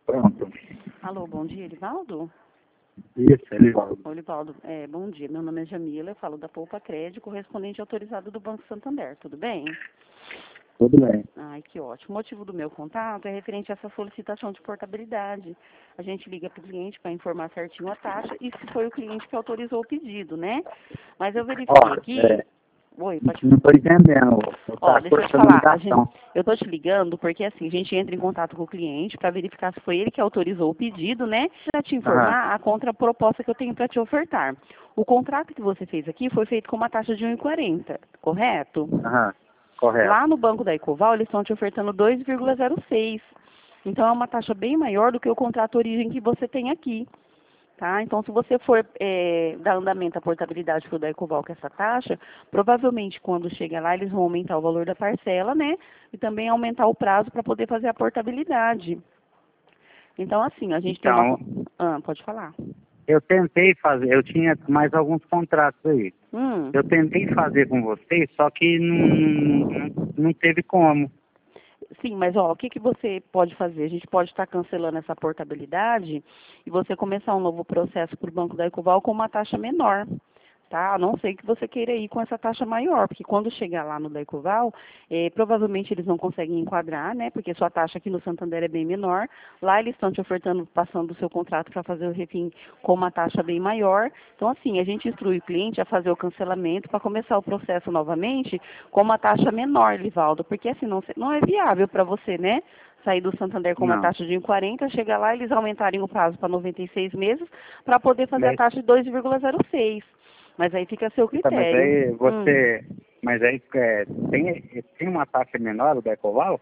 Pronto. Alô, bom dia, Elivaldo? Isso, Elivaldo. Olivaldo, bom dia. Meu nome é Jamila, eu falo da Poupa Crédito, correspondente autorizado do Banco Santander, tudo bem? Tudo bem. Ai, que ótimo. O motivo do meu contato é referente a essa solicitação de portabilidade. A gente liga para o cliente para informar certinho a taxa e se foi o cliente que autorizou o pedido, né? Mas eu verifiquei Ó, aqui... Oi, pode não estou entendendo. Ó, Tá deixa eu te cortando a falar, ligação. eu tô te ligando porque assim, a gente entra em contato com o cliente para verificar se foi ele que autorizou o pedido, né? Para te Aham, informar a contraproposta que eu tenho para te ofertar. O contrato que você fez aqui foi feito com uma taxa de 1,40, correto? aham, correto. Lá no banco da Ecoval, eles estão te ofertando 2,06. Então, é uma taxa bem maior do que o contrato origem que você tem aqui. Tá? Então, se você for dar andamento à portabilidade para o da Ecoval com essa taxa, provavelmente quando chega lá, eles vão aumentar o valor da parcela, né? E também aumentar o prazo para poder fazer a portabilidade. Então, assim, a gente tem uma... Então, pode falar. eu tentei fazer, eu tinha mais alguns contratos aí. Hum. Eu tentei fazer com vocês, só que não teve como. Sim, mas ó, o que que você pode fazer? A gente pode estar cancelando essa portabilidade e você começar um novo processo para o Banco da Ecoval com uma taxa menor, tá? A não ser que você queira ir com essa taxa maior, porque quando chegar lá no da Ecoval, provavelmente eles não conseguem enquadrar, né? Porque sua taxa aqui no Santander é bem menor. Lá eles estão te ofertando, passando o seu contrato para fazer o refim com uma taxa bem maior. Então, assim, a gente instrui o cliente a fazer o cancelamento para começar o processo novamente com uma taxa menor, Livaldo, porque assim não é viável para você, né? Sair do Santander com uma Não. taxa de 1,40, chegar lá eles aumentarem o prazo para 96 meses para poder fazer a Mas, taxa de 2,06. Mas aí fica a seu tá, mas critério. aí você. Mas aí tem uma taxa menor da Ecoval?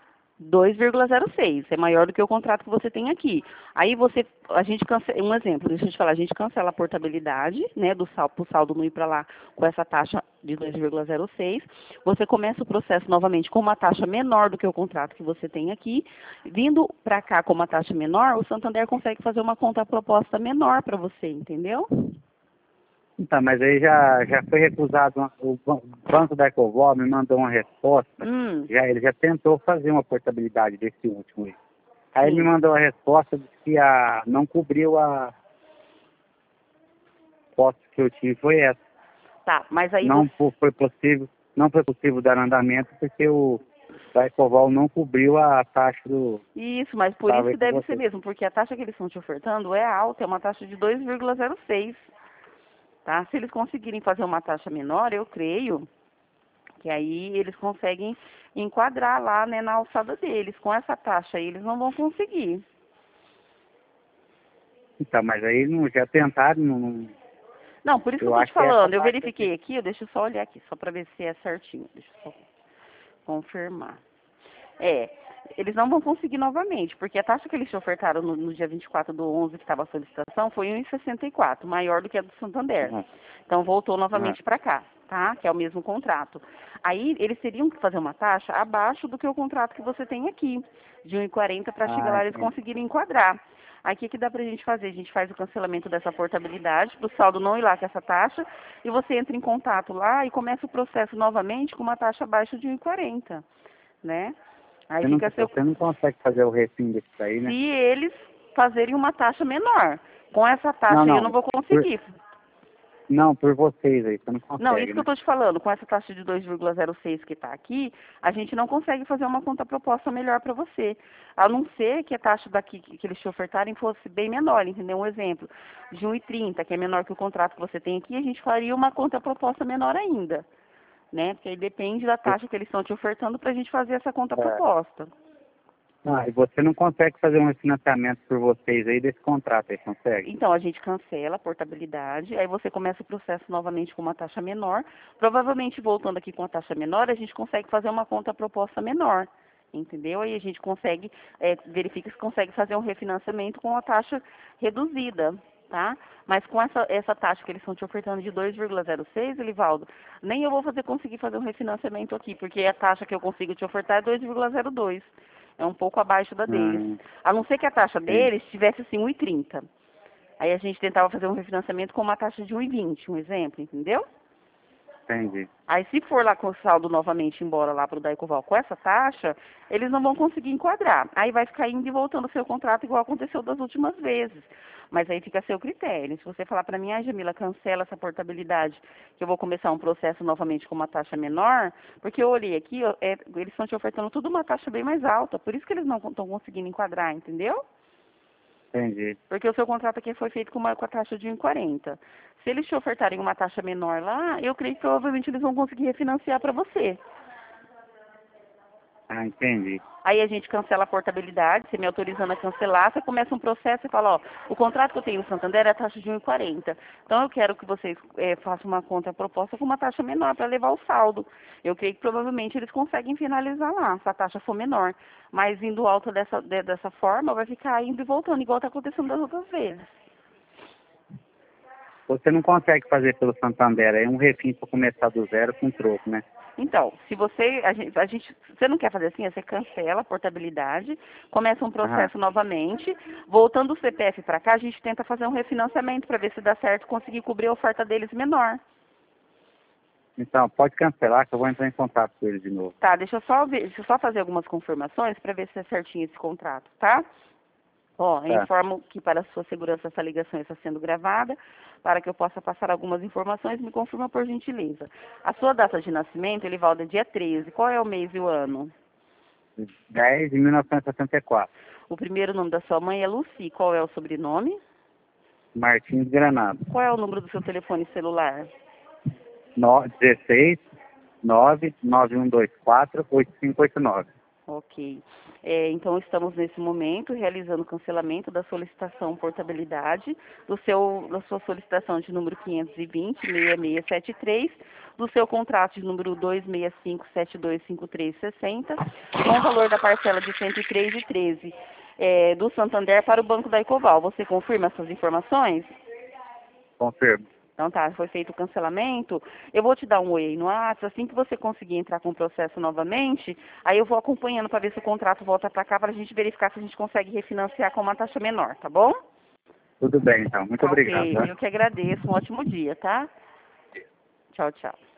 2,06, é maior do que o contrato que você tem aqui. Aí a gente cancela, um exemplo, deixa eu te falar, a gente cancela a portabilidade, né, do saldo, pro saldo não ir para lá com essa taxa de 2,06. Você começa o processo novamente com uma taxa menor do que o contrato que você tem aqui. Vindo para cá com uma taxa menor, o Santander consegue fazer uma contraproposta menor para você, entendeu? Então, mas aí já foi recusado, o Banco da Ecoval me mandou uma resposta, Hum, ele já tentou fazer uma portabilidade desse último aí. Aí ele me sim. mandou a resposta de que não cobriu a posse que eu tive, foi essa. Tá, mas aí Não você... foi possível dar andamento porque o da Ecoval não cobriu a taxa do Isso, mas por isso estava que aí com deve ser você. mesmo, porque a taxa que eles estão te ofertando é alta, é uma taxa de 2,06, tá? Se eles conseguirem fazer uma taxa menor, eu creio que aí eles conseguem enquadrar lá, né, na alçada deles. Com essa taxa aí, eles não vão conseguir. Então, mas aí já tentaram, Não, por isso que eu eu tô te acho que é essa falando. Eu taxa aqui. verifiquei aqui, deixa eu só olhar aqui, só para ver se é certinho. Deixa eu só confirmar. É, eles não vão conseguir novamente, porque a taxa que eles te ofertaram no dia 24 do 11, que estava a solicitação, foi 1,64, maior do que a do Santander. Aham, Então, voltou aham. novamente para cá, tá? Que é o mesmo contrato. Aí, eles teriam que fazer uma taxa abaixo do que o contrato que você tem aqui, de 1,40 para chegar lá e eles Entendi. conseguirem enquadrar. Aí, o que dá para a gente fazer? A gente faz o cancelamento dessa portabilidade, para o saldo não ir lá com essa taxa, e você entra em contato lá e começa o processo novamente com uma taxa abaixo de 1,40, né? Aí fica seu... Você não consegue fazer o refim disso aí, Se né? eles fazerem uma taxa menor. Com essa Não, taxa aí eu não não. vou conseguir. Não, por vocês aí, você não Não, isso consegue, que eu né? estou te falando, com essa taxa de 2,06 que está aqui, a gente não consegue fazer uma contraproposta melhor para você. A não ser que a taxa daqui que eles te ofertarem fosse bem menor, entendeu? Um exemplo, de 1,30, que é menor que o contrato que você tem aqui, a gente faria uma contraproposta menor ainda, né? Porque aí depende da taxa que eles estão te ofertando para a gente fazer essa É, contraproposta. e você não consegue fazer um refinanciamento por vocês aí desse contrato aí, consegue? Então, a gente cancela a portabilidade, aí você começa o processo novamente com uma taxa menor. Provavelmente, voltando aqui com a taxa menor, a gente consegue fazer uma contraproposta menor, entendeu? Aí a gente consegue, verifica se consegue fazer um refinanciamento com a taxa reduzida, tá? Mas com essa taxa que eles estão te ofertando de 2,06, Elivaldo, nem eu vou conseguir fazer um refinanciamento aqui, porque a taxa que eu consigo te ofertar é 2,02. É um pouco abaixo da deles. Hum, A não ser que a taxa sim. deles tivesse assim 1,30. Aí a gente tentava fazer um refinanciamento com uma taxa de 1,20, um exemplo, entendeu? Entendi. Aí se for lá com o saldo novamente embora lá para o Daicoval com essa taxa, eles não vão conseguir enquadrar. Aí vai ficar indo e voltando o seu contrato igual aconteceu das últimas vezes. Mas aí fica a seu critério. Se você falar para mim, Jamila, cancela essa portabilidade, que eu vou começar um processo novamente com uma taxa menor, porque eu olhei aqui, eles estão te ofertando tudo uma taxa bem mais alta, por isso que eles não estão conseguindo enquadrar, entendeu? Entendi. Porque o seu contrato aqui foi feito com a taxa de 1,40. Se eles te ofertarem uma taxa menor lá, eu creio que provavelmente eles vão conseguir refinanciar para você. Ah, entendi. Aí a gente cancela a portabilidade, você me autorizando a cancelar, você começa um processo e fala, ó, o contrato que eu tenho no Santander é a taxa de 1,40. Então eu quero que vocês façam uma contraproposta com uma taxa menor para levar o saldo. Eu creio que provavelmente eles conseguem finalizar lá, se a taxa for menor. Mas indo alta dessa forma, vai ficar indo e voltando, igual está acontecendo das outras vezes. Você não consegue fazer pelo Santander, aí um refim para começar do zero com troco, né? Então, se você não quer fazer assim, você cancela a portabilidade, começa um Aham. processo novamente, voltando o CPF para cá, a gente tenta fazer um refinanciamento para ver se dá certo conseguir cobrir a oferta deles menor. Então, pode cancelar que eu vou entrar em contato com ele de novo. Tá, deixa eu só fazer algumas confirmações para ver se é certinho esse contrato, tá? Ó, eu Tá. informo que para sua segurança essa ligação está sendo gravada, para que eu possa passar algumas informações, me confirma por gentileza. A sua data de nascimento, Elivaldo, é dia 13. Qual é o mês e o ano? 10 de 1964. O primeiro nome da sua mãe é Lucy. Qual é o sobrenome? Martins Granado. Qual é o número do seu telefone celular? 16 99124 8589. Ok. Então, estamos nesse momento realizando o cancelamento da solicitação portabilidade, da sua solicitação de número 520-6673, do seu contrato de número 265-725360, com o valor da parcela de R$ 103,13 do Santander para o Banco da Ecoval. Você confirma essas informações? Confirmo. Então tá, foi feito o cancelamento, eu vou te dar um oi aí no WhatsApp, assim que você conseguir entrar com o processo novamente, aí eu vou acompanhando para ver se o contrato volta para cá, para a gente verificar se a gente consegue refinanciar com uma taxa menor, tá bom? Tudo bem, então. Muito Tá obrigado. ok, Tá? eu que agradeço, um ótimo dia, tá? Tchau, tchau.